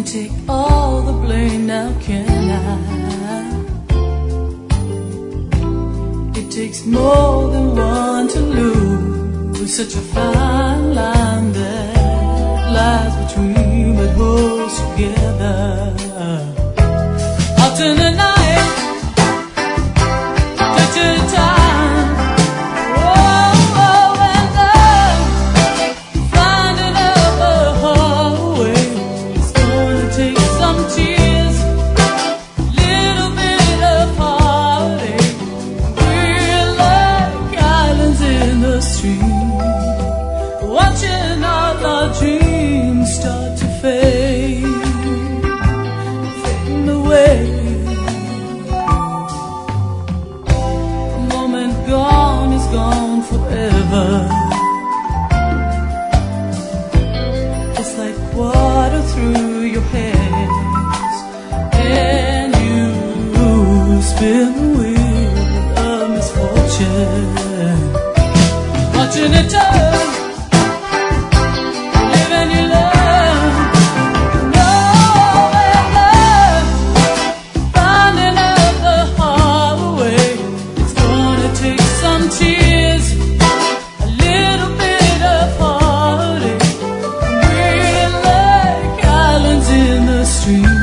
take all the blame now, can I? It takes more than one to lose. Such a fine line that lies between but holds together. Out in the night, touch at a time. Oh, and love, finding up a highway. It's gonna take some tears, little bit of heartache. We're like islands in the stream, watching all our dreams start to fade, fading away. A moment gone is gone forever. It's like water through your hands, and you spin the wheel of misfortune, watching it turn. Tears, a little bit of heartache. We're like islands in the stream.